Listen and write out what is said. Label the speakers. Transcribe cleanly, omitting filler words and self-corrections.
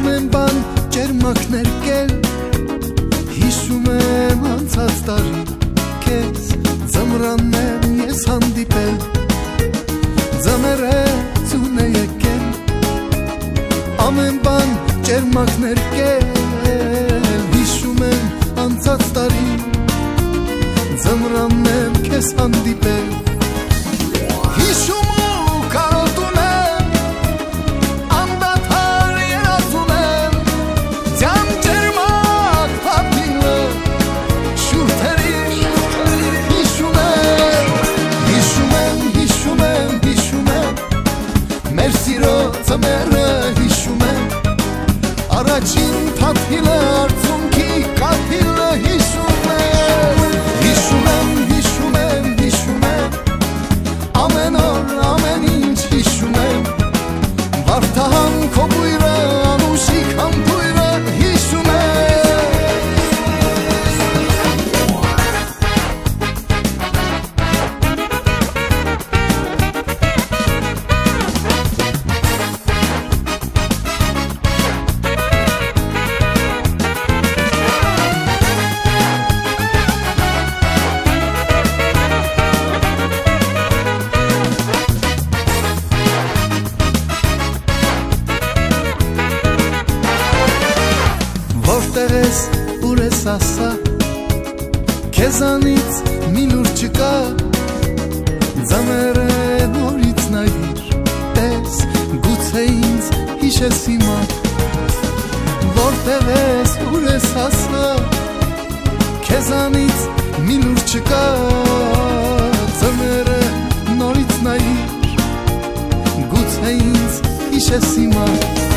Speaker 1: ամեն բան ճերմակներ կել հիշում եմ անցած տարի քեզ ձմրաններ ես հանդիպել ձմեռեցուն է եկել ամեն բան ճերմակներ կել հիշում եմ անցած տարի ձմրաններ քեզ հանդիպել հիշում Ձմեռը հիշում եմ առաջին թաթիլը արցունքի կաթիլը հիշում եմ հիշում եմ, հիշում եմ, հիշում եմ ամեն օր, ամեն ինչ հիշում եմ Վարդահան քո բույրը, անուշիկ համբույրը հիշում Որտեղ ես, ուր ես ասա, քեզանից մի լուր չկա Ձմեռը նորից նայիր, տես, գուցե ինձ հիշես հիմա Որտեղ ես, ուր ես ասա, քեզանից մի լուր չկա Ձմեռը նորից նայիր, գուցե ինձ հիշես հիմա